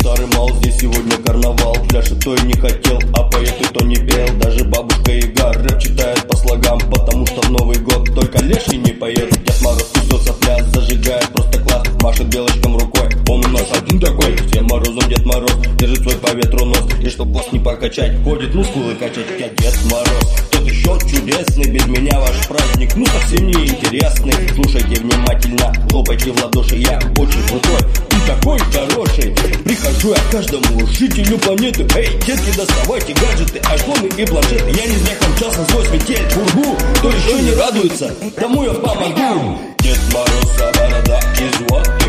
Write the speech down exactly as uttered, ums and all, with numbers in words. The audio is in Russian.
старый мал, здесь сегодня карнавал. Пляшет кто и не хотел, а поет и кто не пел. Даже бабушка Яга рэп читает по слогам, потому что в Новый год только леший не поет. Дед Мороз кусется пляс, зажигает просто класс, машет белочкам рукой, он у нас один такой. Всем морозом Дед Мороз держит свой по ветру нос, и чтоб вас не покачать, ходит мускулы качать. Я Дед Мороз, тот еще чудесный, без меня ваш праздник ну совсем не интересный. Слушайте внимательно, хлопайте в ладоши, я очень крутой и такой хороший. Прихожу я к каждому жителю планеты. Эй, детки, доставайте гаджеты, айфоны и планшеты. Я не зря кончался свой светель, фургу. Кто еще не радуется, тому я помогу. Дед Мороз, а борода из вот